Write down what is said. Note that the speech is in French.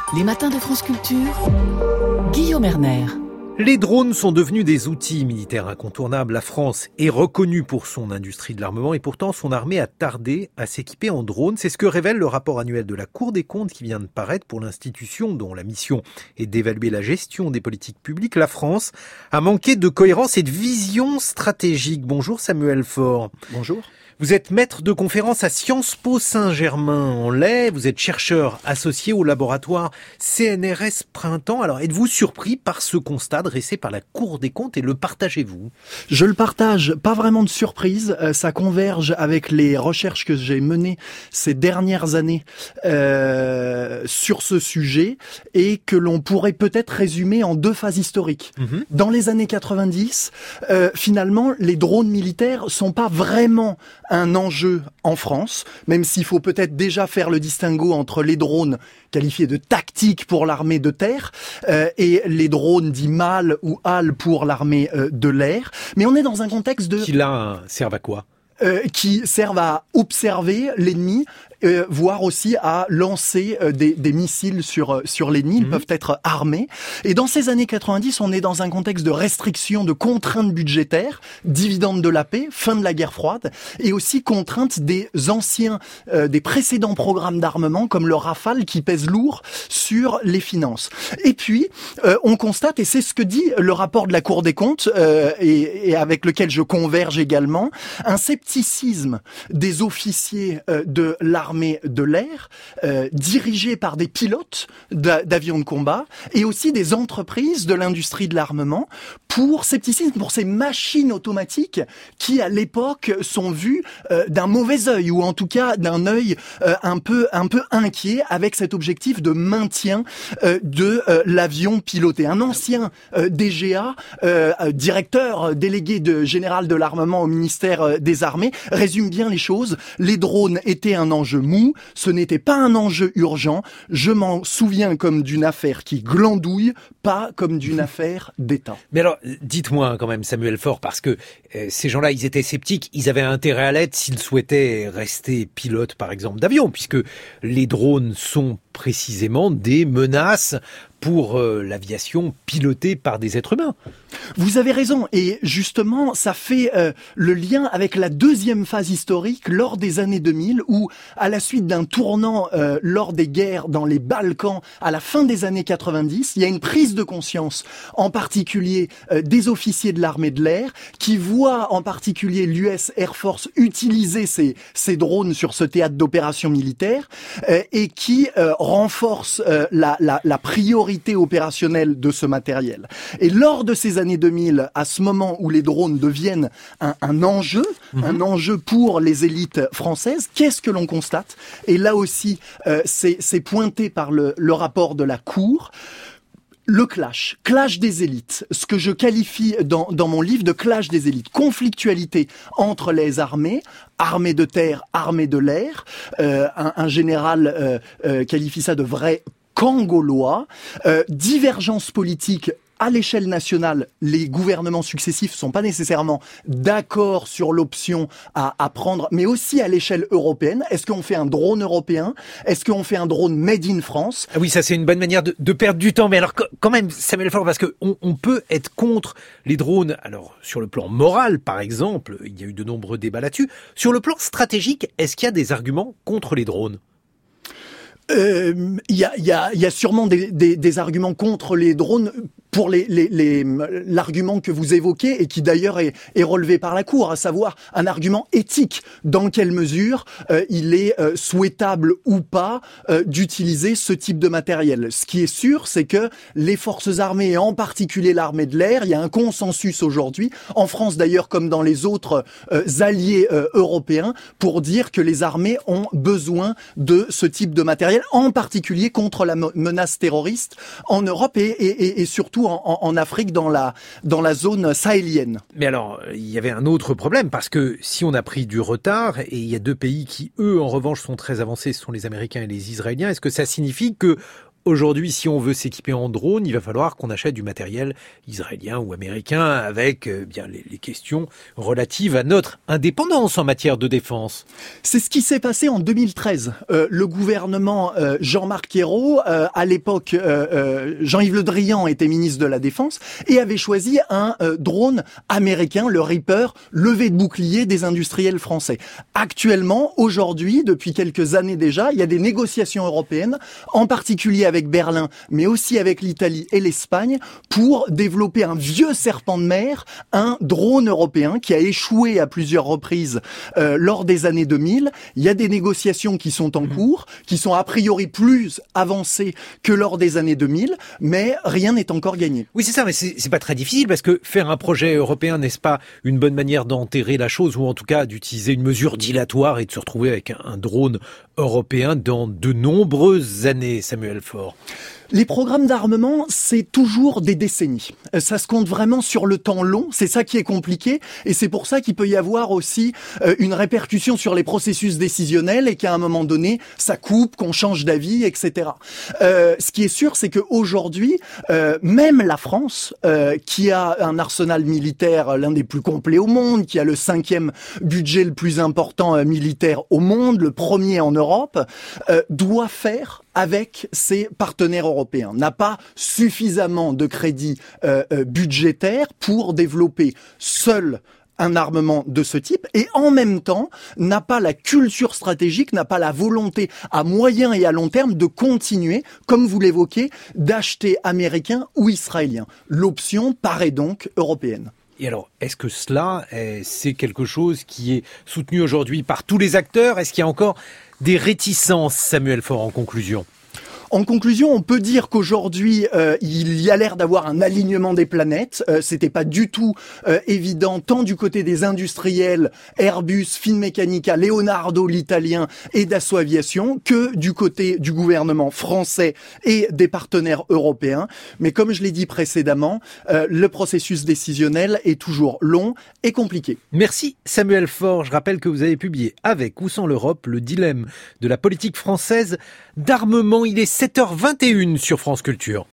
Les matins de France Culture, Guillaume Erner. Les drones sont devenus des outils militaires incontournables. La France est reconnue pour son industrie de l'armement et pourtant son armée a tardé à s'équiper en drones. C'est ce que révèle le rapport annuel de la Cour des comptes qui vient de paraître pour l'institution dont la mission est d'évaluer la gestion des politiques publiques. La France a manqué de cohérence et de vision stratégique. Bonjour Samuel Faure. Bonjour. Vous êtes maître de conférence à Sciences Po Saint-Germain-en-Laye. Vous êtes chercheur associé au laboratoire CNRS Printemps. Alors, êtes-vous surpris par ce constat dressé par la Cour des comptes et le partagez-vous ? Je le partage, pas vraiment de surprise. Ça converge avec les recherches que j'ai menées ces dernières années sur ce sujet et que l'on pourrait peut-être résumer en deux phases historiques. Dans les années 90, finalement, les drones militaires sont pas vraiment un enjeu en France, même s'il faut peut-être déjà faire le distinguo entre les drones qualifiés de tactiques pour l'armée de terre et les drones dits MAL ou HAL pour l'armée de l'air. Mais on est dans un contexte de... Qui là servent à quoi ? Qui servent à observer l'ennemi, voire aussi à lancer des missiles sur l'ennemi. Ils peuvent être armés. Et dans ces années 90, on est dans un contexte de restriction, de contraintes budgétaires, dividendes de la paix, fin de la guerre froide, et aussi contraintes des des précédents programmes d'armement, comme le Rafale, qui pèse lourd sur les finances. Et puis, on constate, et c'est ce que dit le rapport de la Cour des comptes, et avec lequel je converge également, un scepticisme des officiers de l'armée de l'air, dirigés par des pilotes d'avions de combat, et aussi des entreprises de l'industrie de l'armement, pour ces machines automatiques qui, à l'époque, sont vues d'un mauvais œil, ou en tout cas d'un œil un peu inquiet, avec cet objectif de maintien de l'avion piloté. Un ancien DGA, directeur délégué général de l'armement au ministère des Armées, résume bien les choses. Les drones étaient un enjeu mou, ce n'était pas un enjeu urgent. Je m'en souviens comme d'une affaire qui glandouille, pas comme d'une affaire d'État. Mais alors, dites-moi quand même, Samuel Faure, parce que ces gens-là, ils étaient sceptiques, ils avaient intérêt à l'être s'ils souhaitaient rester pilotes, par exemple, d'avion, puisque les drones sont précisément des menaces pour l'aviation pilotée par des êtres humains. Vous avez raison, et justement, ça fait le lien avec la deuxième phase historique lors des années 2000, où, à la suite d'un tournant lors des guerres dans les Balkans, à la fin des années 90, il y a une prise de conscience, en particulier des officiers de l'armée de l'air, qui voient en particulier l'US Air Force utiliser ces drones sur ce théâtre d'opération militaire, et qui renforce la priorité opérationnelle de ce matériel. Et lors de ces années 2000, à ce moment où les drones deviennent un enjeu pour les élites françaises, qu'est-ce que l'on constate ? Et là aussi, c'est pointé par le rapport de la Cour. Le clash des élites, ce que je qualifie dans mon livre de clash des élites, conflictualité entre les armées de terre, armée de l'air, un général qualifie ça de vrai camp gaulois, divergence politique. À l'échelle nationale, les gouvernements successifs sont pas nécessairement d'accord sur l'option à prendre, mais aussi à l'échelle européenne. Est-ce qu'on fait un drone européen ? Est-ce qu'on fait un drone made in France ? Ah oui, ça c'est une bonne manière de perdre du temps. Mais alors quand même, Samuel Faure, parce que on peut être contre les drones. Alors sur le plan moral, par exemple, il y a eu de nombreux débats là-dessus. Sur le plan stratégique, est-ce qu'il y a des arguments contre les drones ? Il y a sûrement des arguments contre les drones pour l'argument que vous évoquez et qui d'ailleurs est relevé par la Cour, à savoir un argument éthique. Dans quelle mesure il est souhaitable ou pas d'utiliser ce type de matériel. Ce qui est sûr, c'est que les forces armées, et en particulier l'armée de l'air, il y a un consensus aujourd'hui, en France d'ailleurs comme dans les autres alliés européens, pour dire que les armées ont besoin de ce type de matériel, en particulier contre la menace terroriste en Europe et surtout en Afrique, dans la zone sahélienne. Mais alors, il y avait un autre problème, parce que si on a pris du retard, et il y a deux pays qui, eux, en revanche, sont très avancés, ce sont les Américains et les Israéliens, est-ce que ça signifie que Aujourd'hui, si on veut s'équiper en drone, il va falloir qu'on achète du matériel israélien ou américain avec bien les questions relatives à notre indépendance en matière de défense. C'est ce qui s'est passé en 2013. Le gouvernement Jean-Marc Ayrault, à l'époque, Jean-Yves Le Drian était ministre de la Défense et avait choisi un drone américain, le Reaper, levé de bouclier des industriels français. Actuellement, aujourd'hui, depuis quelques années déjà, il y a des négociations européennes, en particulier avec Berlin, mais aussi avec l'Italie et l'Espagne, pour développer un vieux serpent de mer, un drone européen qui a échoué à plusieurs reprises lors des années 2000. Il y a des négociations qui sont en cours, qui sont a priori plus avancées que lors des années 2000, mais rien n'est encore gagné. Oui, c'est ça, mais c'est pas très difficile parce que faire un projet européen, n'est-ce pas une bonne manière d'enterrer la chose ou en tout cas d'utiliser une mesure dilatoire et de se retrouver avec un drone européen dans de nombreuses années, Samuel Faure? Les programmes d'armement, c'est toujours des décennies. Ça se compte vraiment sur le temps long, c'est ça qui est compliqué, et c'est pour ça qu'il peut y avoir aussi une répercussion sur les processus décisionnels et qu'à un moment donné, ça coupe, qu'on change d'avis, etc. Ce qui est sûr, c'est qu'aujourd'hui, même la France, qui a un arsenal militaire l'un des plus complets au monde, qui a le 5e budget le plus important militaire au monde, le premier en Europe, doit faire avec ses partenaires européens, n'a pas suffisamment de crédits budgétaires pour développer seul un armement de ce type et en même temps n'a pas la culture stratégique, n'a pas la volonté à moyen et à long terme de continuer, comme vous l'évoquez, d'acheter américain ou israélien. L'option paraît donc européenne. Et alors, est-ce que cela, c'est quelque chose qui est soutenu aujourd'hui par tous les acteurs? Est-ce qu'il y a encore des réticences, Samuel Faure, en conclusion? En conclusion, on peut dire qu'aujourd'hui, il y a l'air d'avoir un alignement des planètes. C'était pas du tout évident, tant du côté des industriels, Airbus, Finmeccanica, Leonardo, l'italien, et Dassault Aviation, que du côté du gouvernement français et des partenaires européens. Mais comme je l'ai dit précédemment, le processus décisionnel est toujours long et compliqué. Merci Samuel Faure. Je rappelle que vous avez publié Avec ou sans l'Europe, le dilemme de la politique française d'armement. Il est 7h21 sur France Culture.